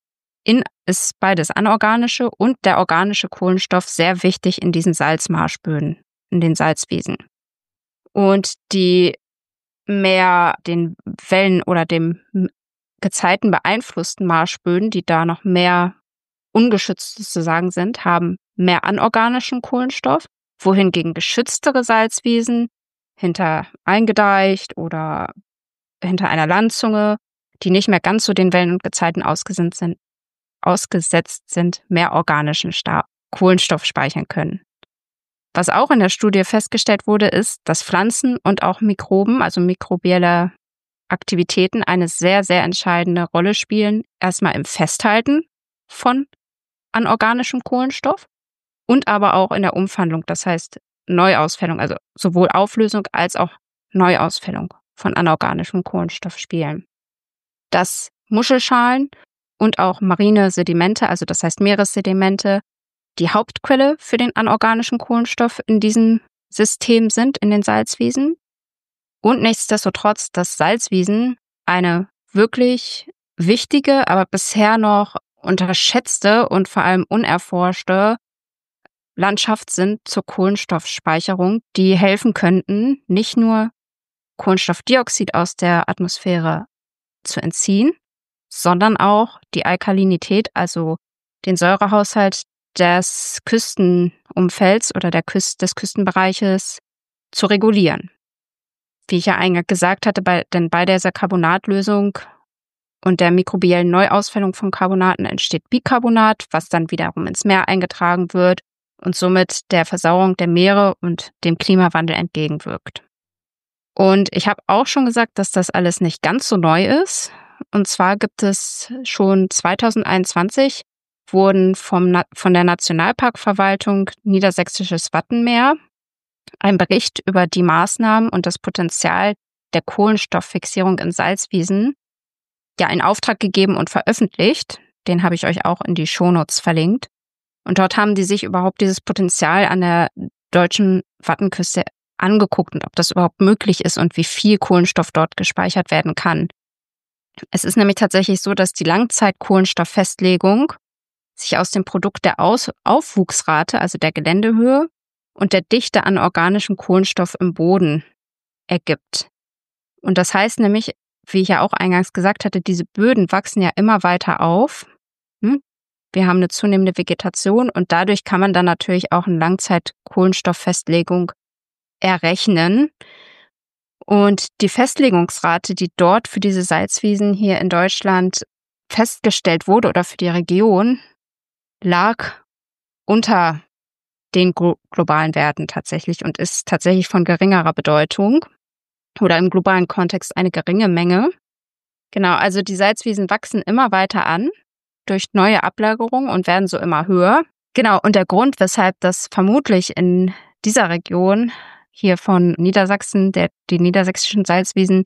ist beides anorganische und der organische Kohlenstoff sehr wichtig in diesen Salzmarschböden, in den Salzwiesen. Und die mehr den Wellen oder dem Gezeiten beeinflussten Marschböden, die da noch mehr ungeschützt sozusagen sind, haben mehr anorganischen Kohlenstoff, wohingegen geschütztere Salzwiesen hinter eingedeicht oder hinter einer Landzunge, die nicht mehr ganz so den Wellen und Gezeiten ausgesetzt sind, mehr organischen Kohlenstoff speichern können. Was auch in der Studie festgestellt wurde, ist, dass Pflanzen und auch Mikroben, also mikrobielle Aktivitäten, eine sehr, sehr entscheidende Rolle spielen. Erstmal im Festhalten von anorganischem Kohlenstoff und aber auch in der Umwandlung, das heißt Neuausfällung, also sowohl Auflösung als auch Neuausfällung von anorganischem Kohlenstoff spielen. Dass Muschelschalen und auch marine Sedimente, also das heißt Meeressedimente, die Hauptquelle für den anorganischen Kohlenstoff in diesem System sind, in den Salzwiesen. Und nichtsdestotrotz, dass Salzwiesen eine wirklich wichtige, aber bisher noch unterschätzte und vor allem unerforschte Landschaft sind zur Kohlenstoffspeicherung, die helfen könnten, nicht nur Kohlenstoffdioxid aus der Atmosphäre zu entziehen, sondern auch die Alkalinität, also den Säurehaushalt des Küstenumfelds oder des Küstenbereiches zu regulieren. Wie ich ja eingangs gesagt hatte, denn bei dieser Carbonatlösung und der mikrobiellen Neuausfällung von Carbonaten entsteht Bicarbonat, was dann wiederum ins Meer eingetragen wird und somit der Versauerung der Meere und dem Klimawandel entgegenwirkt. Und ich habe auch schon gesagt, dass das alles nicht ganz so neu ist. Und zwar gibt es schon 2021 wurden von der Nationalparkverwaltung Niedersächsisches Wattenmeer ein Bericht über die Maßnahmen und das Potenzial der Kohlenstofffixierung in Salzwiesen in Auftrag gegeben und veröffentlicht. Den habe ich euch auch in die Shownotes verlinkt. Und dort haben die sich überhaupt dieses Potenzial an der deutschen Wattenküste angeguckt und ob das überhaupt möglich ist und wie viel Kohlenstoff dort gespeichert werden kann. Es ist nämlich tatsächlich so, dass die Langzeitkohlenstofffestlegung sich aus dem Produkt der Aufwuchsrate, also der Geländehöhe und der Dichte an organischem Kohlenstoff im Boden ergibt. Und das heißt nämlich, wie ich ja auch eingangs gesagt hatte, diese Böden wachsen ja immer weiter auf. Wir haben eine zunehmende Vegetation und dadurch kann man dann natürlich auch eine Langzeitkohlenstofffestlegung errechnen. Und die Festlegungsrate, die dort für diese Salzwiesen hier in Deutschland festgestellt wurde oder für die Region, lag unter den globalen Werten tatsächlich und ist tatsächlich von geringerer Bedeutung oder im globalen Kontext eine geringe Menge. Genau, also die Salzwiesen wachsen immer weiter an durch neue Ablagerungen und werden so immer höher. Genau, und der Grund, weshalb das vermutlich in dieser Region hier von Niedersachsen, die niedersächsischen Salzwiesen,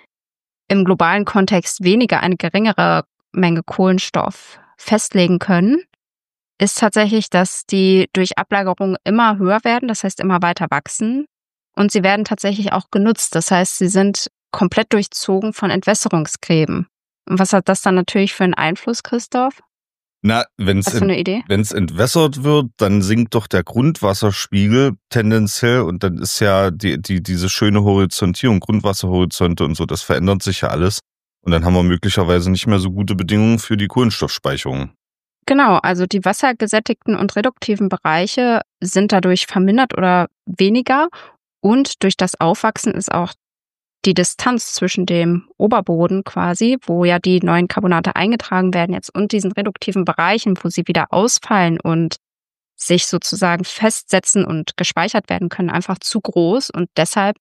im globalen Kontext weniger eine geringere Menge Kohlenstoff festlegen können, ist tatsächlich, dass die durch Ablagerung immer höher werden, das heißt immer weiter wachsen. Und sie werden tatsächlich auch genutzt, das heißt, sie sind komplett durchzogen von Entwässerungsgräben. Und was hat das dann natürlich für einen Einfluss, Christoph? Na, Hast du eine Idee? Wenn es entwässert wird, dann sinkt doch der Grundwasserspiegel tendenziell und dann ist ja diese schöne Horizontierung, Grundwasserhorizonte und so, das verändert sich ja alles. Und dann haben wir möglicherweise nicht mehr so gute Bedingungen für die Kohlenstoffspeicherung. Genau, also die wassergesättigten und reduktiven Bereiche sind dadurch vermindert oder weniger. Und durch das Aufwachsen ist auch die Distanz zwischen dem Oberboden quasi, wo ja die neuen Carbonate eingetragen werden jetzt, und diesen reduktiven Bereichen, wo sie wieder ausfallen und sich sozusagen festsetzen und gespeichert werden können, einfach zu groß. Und deshalb,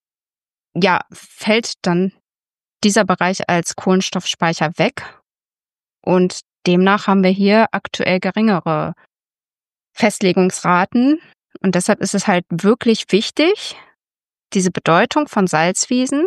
ja, fällt dann dieser Bereich als Kohlenstoffspeicher weg. Und demnach haben wir hier aktuell geringere Festlegungsraten. Und deshalb ist es halt wirklich wichtig, diese Bedeutung von Salzwiesen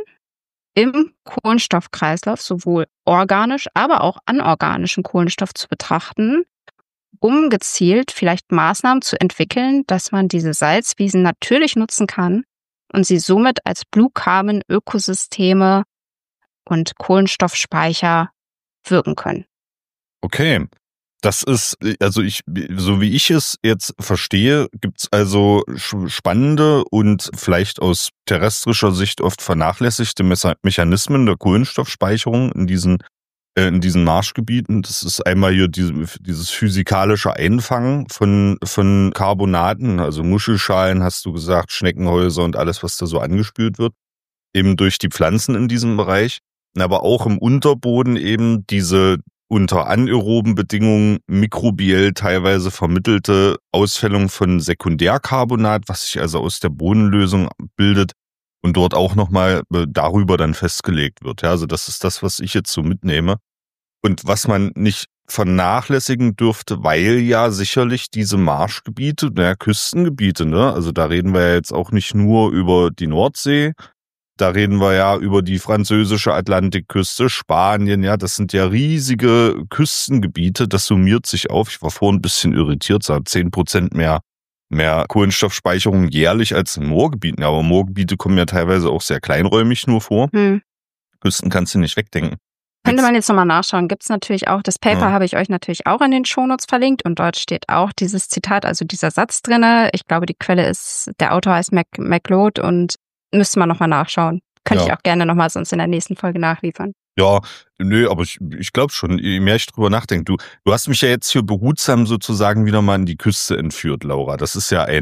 im Kohlenstoffkreislauf sowohl organisch, aber auch anorganischen Kohlenstoff zu betrachten, um gezielt vielleicht Maßnahmen zu entwickeln, dass man diese Salzwiesen natürlich nutzen kann und sie somit als Blue Carbon Ökosysteme und Kohlenstoffspeicher wirken können. Okay. Das ist, also so wie ich es jetzt verstehe, gibt's also spannende und vielleicht aus terrestrischer Sicht oft vernachlässigte Mechanismen der Kohlenstoffspeicherung in diesen Marschgebieten. Das ist einmal hier dieses physikalische Einfangen von Carbonaten, also Muschelschalen, hast du gesagt, Schneckenhäuser und alles, was da so angespült wird, eben durch die Pflanzen in diesem Bereich. Aber auch im Unterboden eben diese unter anaeroben Bedingungen mikrobiell teilweise vermittelte Ausfällung von Sekundärcarbonat, was sich also aus der Bodenlösung bildet und dort auch nochmal darüber dann festgelegt wird. Ja, also das ist das, was ich jetzt so mitnehme. Und was man nicht vernachlässigen dürfte, weil ja sicherlich diese Marschgebiete, Küstengebiete, ne, also da reden wir ja jetzt auch nicht nur über die Nordsee, da reden wir ja über die französische Atlantikküste, Spanien, ja, das sind ja riesige Küstengebiete, das summiert sich auf. Ich war vorhin ein bisschen irritiert, so 10% mehr Kohlenstoffspeicherung jährlich als in Moorgebieten. Ja, aber Moorgebiete kommen ja teilweise auch sehr kleinräumig nur vor. Küsten kannst du nicht wegdenken. Könnte man jetzt nochmal nachschauen. Gibt es natürlich auch, das Paper habe ich euch natürlich auch in den Shownotes verlinkt und dort steht auch dieses Zitat, also dieser Satz drinne. Ich glaube, die Quelle ist, der Autor heißt MacLeod und müsste man nochmal nachschauen. Könnte ich auch gerne nochmal sonst in der nächsten Folge nachliefern. Ja, nö, aber ich glaube schon, je mehr ich drüber nachdenke. Du hast mich ja jetzt hier behutsam sozusagen wieder mal an die Küste entführt, Laura. Das ist ja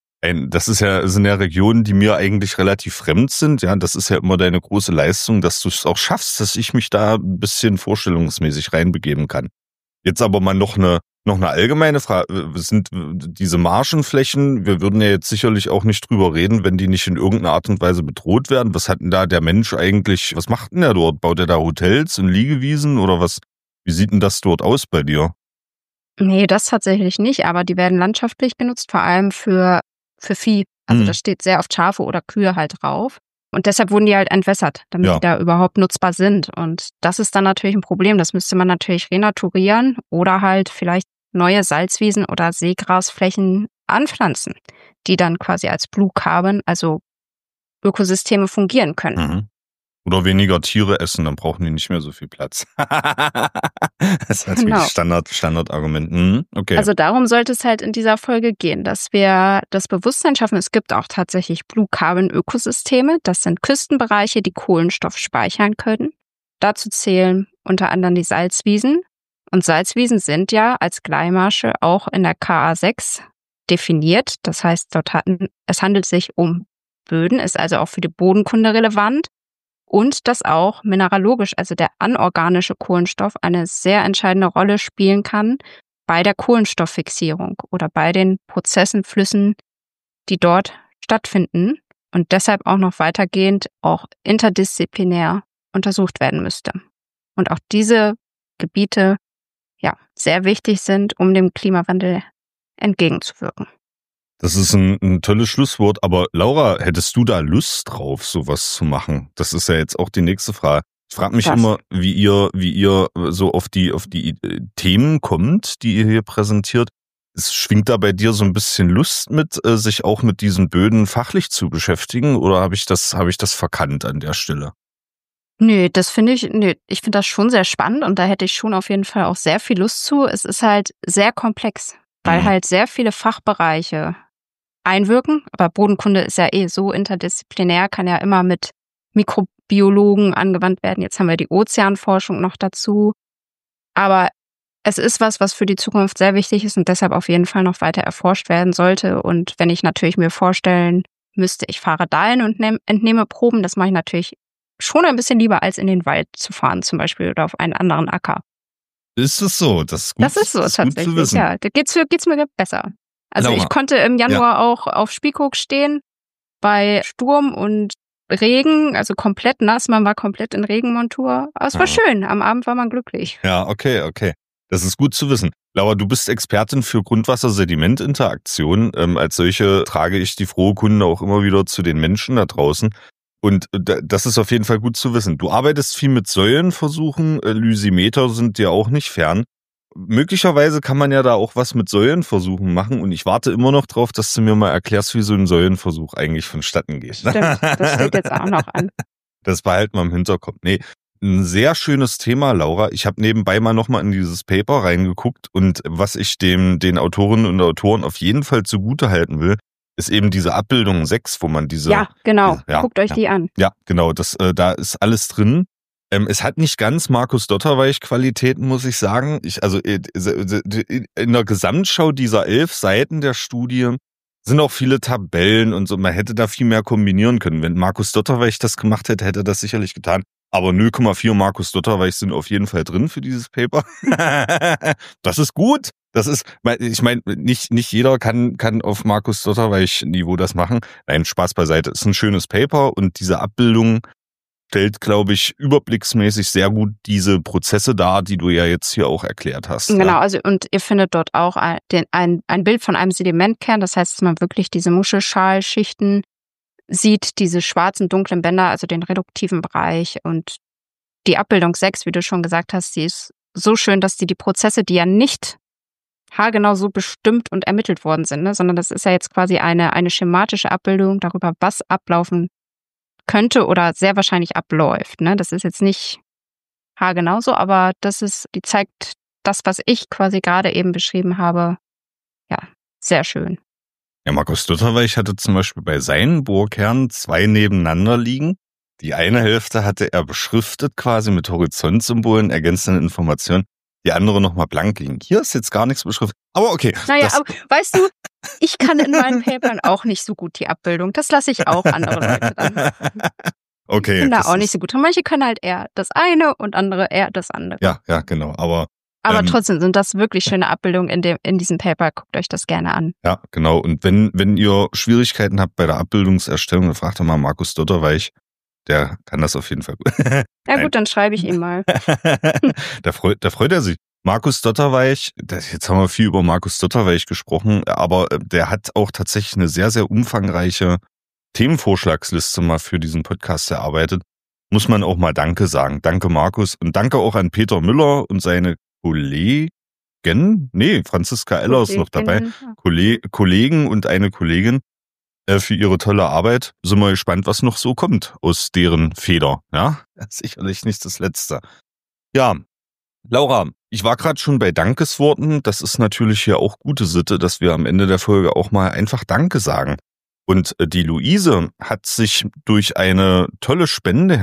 sind ja Regionen, die mir eigentlich relativ fremd sind. Ja, das ist ja immer deine große Leistung, dass du es auch schaffst, dass ich mich da ein bisschen vorstellungsmäßig reinbegeben kann. Jetzt aber mal noch eine allgemeine Frage. Sind diese Marschenflächen, wir würden ja jetzt sicherlich auch nicht drüber reden, wenn die nicht in irgendeiner Art und Weise bedroht werden. Was hat denn da der Mensch eigentlich, was macht denn der dort? Baut er da Hotels und Liegewiesen oder was? Wie sieht denn das dort aus bei dir? Nee, das tatsächlich nicht, aber die werden landschaftlich genutzt, vor allem für Vieh. Also da steht sehr oft Schafe oder Kühe halt drauf. Und deshalb wurden die halt entwässert, damit die da überhaupt nutzbar sind. Und das ist dann natürlich ein Problem. Das müsste man natürlich renaturieren oder halt vielleicht neue Salzwiesen oder Seegrasflächen anpflanzen, die dann quasi als Blue Carbon, also Ökosysteme fungieren können. Oder weniger Tiere essen, dann brauchen die nicht mehr so viel Platz. Das ist natürlich Standardargument. Okay. Also darum sollte es halt in dieser Folge gehen, dass wir das Bewusstsein schaffen. Es gibt auch tatsächlich Blue Carbon Ökosysteme. Das sind Küstenbereiche, die Kohlenstoff speichern können. Dazu zählen unter anderem die Salzwiesen. Und Salzwiesen sind ja als Gleimmarsche auch in der KA6 definiert. Das heißt, es handelt sich um Böden, ist also auch für die Bodenkunde relevant. Und dass auch mineralogisch, also der anorganische Kohlenstoff, eine sehr entscheidende Rolle spielen kann bei der Kohlenstofffixierung oder bei den Prozessen, Flüssen, die dort stattfinden und deshalb auch noch weitergehend auch interdisziplinär untersucht werden müsste. und auch diese Gebiete ja sehr wichtig sind, um dem Klimawandel entgegenzuwirken. Das ist ein tolles Schlusswort, aber Laura, hättest du da Lust drauf, sowas zu machen? Das ist ja jetzt auch die nächste Frage. Ich frage mich immer, wie ihr so auf die Themen kommt, die ihr hier präsentiert. Es schwingt da bei dir so ein bisschen Lust mit, sich auch mit diesen Böden fachlich zu beschäftigen, oder habe ich das verkannt an der Stelle? Ich finde das schon sehr spannend und da hätte ich schon auf jeden Fall auch sehr viel Lust zu. Es ist halt sehr komplex, weil halt sehr viele Fachbereiche einwirken. Aber Bodenkunde ist ja so interdisziplinär, kann ja immer mit Mikrobiologen angewandt werden. Jetzt haben wir die Ozeanforschung noch dazu. Aber es ist was für die Zukunft sehr wichtig ist und deshalb auf jeden Fall noch weiter erforscht werden sollte. Und wenn ich natürlich mir vorstellen müsste, ich fahre dahin und entnehme Proben, das mache ich natürlich schon ein bisschen lieber, als in den Wald zu fahren zum Beispiel oder auf einen anderen Acker. Ist es so? Das ist gut, das ist so das ist tatsächlich, gut zu wissen. Ja. Da geht's mir besser. Also Laura, ich konnte im Januar auch auf Spiekeroog stehen bei Sturm und Regen, also komplett nass, man war komplett in Regenmontur. Aber es war schön, am Abend war man glücklich. Ja, okay. Das ist gut zu wissen. Laura, du bist Expertin für Grundwasser-Sediment-Interaktion. Als solche trage ich die frohe Kunde auch immer wieder zu den Menschen da draußen. Und das ist auf jeden Fall gut zu wissen. Du arbeitest viel mit Säulenversuchen, Lysimeter sind dir auch nicht fern. Möglicherweise kann man ja da auch was mit Säulenversuchen machen und ich warte immer noch drauf, dass du mir mal erklärst, wie so ein Säulenversuch eigentlich vonstatten geht. Stimmt, das steht jetzt auch noch an. Das behalten wir im Hinterkopf. Nee, ein sehr schönes Thema, Laura. Ich habe nebenbei mal nochmal in dieses Paper reingeguckt und was ich den Autorinnen und Autoren auf jeden Fall zugute halten will, ist eben diese Abbildung 6, wo man diese... Ja, genau. Guckt euch die an. Ja, genau. Da ist alles drin. Es hat nicht ganz Markus Dotterweich-Qualitäten, muss ich sagen. In der Gesamtschau dieser 11 Seiten der Studie sind auch viele Tabellen und so. Man hätte da viel mehr kombinieren können. Wenn Markus Dotterweich das gemacht hätte, hätte er das sicherlich getan. Aber 0,4 Markus Dotterweich sind auf jeden Fall drin für dieses Paper. Das ist gut. Ich meine, nicht jeder kann auf Markus Dotterweich-Niveau das machen. Nein, Spaß beiseite. Es ist ein schönes Paper und diese Abbildung stellt, glaube ich, überblicksmäßig sehr gut diese Prozesse dar, die du ja jetzt hier auch erklärt hast. Genau, ja. also und ihr findet dort auch ein Bild von einem Sedimentkern, das heißt, dass man wirklich diese Muschelschalschichten sieht, diese schwarzen, dunklen Bänder, also den reduktiven Bereich und die Abbildung 6, wie du schon gesagt hast, die ist so schön, dass die Prozesse, die ja nicht haargenau so bestimmt und ermittelt worden sind, ne, sondern das ist ja jetzt quasi eine schematische Abbildung darüber, was ablaufen könnte oder sehr wahrscheinlich abläuft. Ne? Das ist jetzt nicht haargenau so, aber die zeigt das, was ich quasi gerade eben beschrieben habe. Ja, sehr schön. Ja, Markus Dotterweich hatte zum Beispiel bei seinen Bohrkernen 2 nebeneinander liegen. Die eine Hälfte hatte er beschriftet quasi mit Horizontsymbolen, ergänzenden Informationen. Die andere nochmal blank liegen. Hier ist jetzt gar nichts beschriftet. Aber okay. Naja, aber weißt du, ich kann in meinen Papern auch nicht so gut die Abbildung. Das lasse ich auch andere Leute dann machen. Okay. Ich bin da auch nicht so gut. Manche können halt eher das eine und andere eher das andere. Ja, genau. Aber trotzdem sind das wirklich schöne Abbildungen in diesem Paper. Guckt euch das gerne an. Ja, genau. Und wenn ihr Schwierigkeiten habt bei der Abbildungserstellung, dann fragt doch mal Markus Dotterweich. Der kann das auf jeden Fall gut. Ja gut, dann schreibe ich ihm mal. Da freut er sich. Markus Dotterweich, jetzt haben wir viel über Markus Dotterweich gesprochen, aber der hat auch tatsächlich eine sehr, sehr umfangreiche Themenvorschlagsliste mal für diesen Podcast erarbeitet. Muss man auch mal Danke sagen. Danke, Markus. Und danke auch an Peter Müller und seine Kollegen. Franziska Eller ist noch dabei. Kollegen und eine Kollegin für ihre tolle Arbeit. Sind wir gespannt, was noch so kommt aus deren Feder. Ja, sicherlich nicht das Letzte. Ja, Laura, ich war gerade schon bei Dankesworten. Das ist natürlich hier auch gute Sitte, dass wir am Ende der Folge auch mal einfach Danke sagen. Und die Luise hat sich durch eine tolle Spende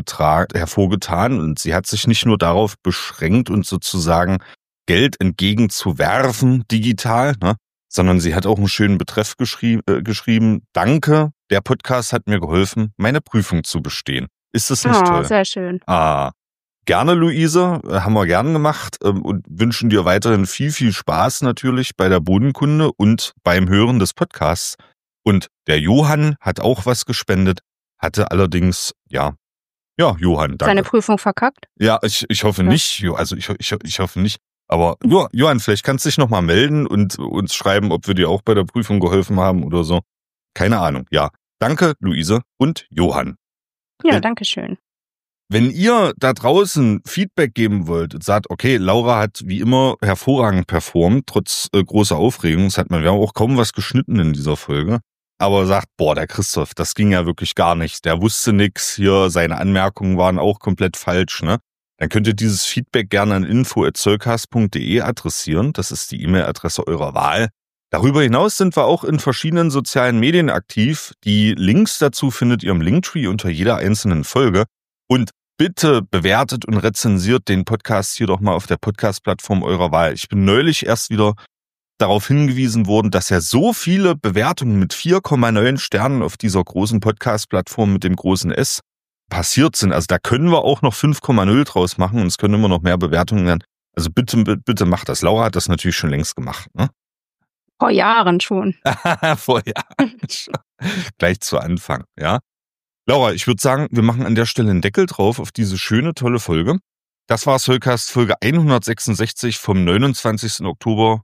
hervorgetan und sie hat sich nicht nur darauf beschränkt und sozusagen Geld entgegenzuwerfen digital, ne, sondern sie hat auch einen schönen Betreff geschrieben. Danke, der Podcast hat mir geholfen, meine Prüfung zu bestehen. Ist das nicht toll? Sehr schön. Gerne, Luise, haben wir gern gemacht und wünschen dir weiterhin viel, viel Spaß natürlich bei der Bodenkunde und beim Hören des Podcasts. Und der Johann hat auch was gespendet, hatte allerdings, ja, Ja, Johann, danke. Seine Prüfung verkackt? Ja, ich hoffe nicht. Also ich hoffe nicht. Aber Johann, vielleicht kannst du dich nochmal melden und uns schreiben, ob wir dir auch bei der Prüfung geholfen haben oder so. Keine Ahnung. Ja, danke, Luise und Johann. Ja, danke schön. Wenn ihr da draußen Feedback geben wollt und sagt, okay, Laura hat wie immer hervorragend performt, trotz großer Aufregung, wir haben auch kaum was geschnitten in dieser Folge, aber sagt, boah, der Christoph, das ging ja wirklich gar nicht, der wusste nix, hier seine Anmerkungen waren auch komplett falsch, ne? Dann könnt ihr dieses Feedback gerne an info@zollcast.de adressieren, das ist die E-Mail-Adresse eurer Wahl. Darüber hinaus sind wir auch in verschiedenen sozialen Medien aktiv. Die Links dazu findet ihr im Linktree unter jeder einzelnen Folge. Und bitte bewertet und rezensiert den Podcast hier doch mal auf der Podcast-Plattform eurer Wahl. Ich bin neulich erst wieder darauf hingewiesen worden, dass ja so viele Bewertungen mit 4,9 Sternen auf dieser großen Podcast-Plattform mit dem großen S passiert sind. Also da können wir auch noch 5,0 draus machen und es können immer noch mehr Bewertungen werden. Also bitte macht das. Laura hat das natürlich schon längst gemacht, ne? Vor Jahren schon. Vor Jahren schon. Gleich zu Anfang, ja. Laura, ich würde sagen, wir machen an der Stelle einen Deckel drauf auf diese schöne, tolle Folge. Das war Zollcast Folge 166 vom 29. Oktober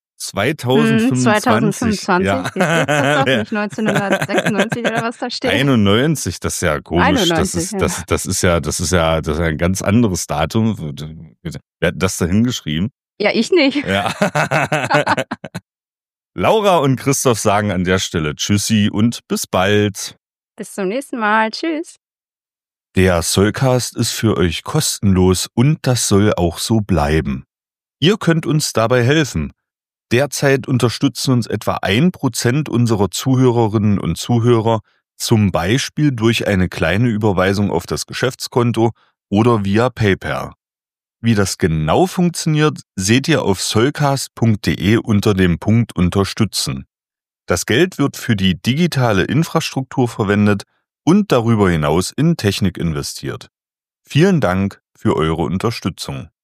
2025. 2025. Ja. Das nicht 1996 oder was da steht. 91, das ist ja komisch. 91, das ist ja ein ganz anderes Datum. Wer hat das da hingeschrieben? Ja, ich nicht. Ja. Laura und Christoph sagen an der Stelle Tschüssi und bis bald. Bis zum nächsten Mal. Tschüss. Der Zollcast ist für euch kostenlos und das soll auch so bleiben. Ihr könnt uns dabei helfen. Derzeit unterstützen uns etwa 1% unserer Zuhörerinnen und Zuhörer, zum Beispiel durch eine kleine Überweisung auf das Geschäftskonto oder via PayPal. Wie das genau funktioniert, seht ihr auf zollcast.de unter dem Punkt Unterstützen. Das Geld wird für die digitale Infrastruktur verwendet und darüber hinaus in Technik investiert. Vielen Dank für eure Unterstützung.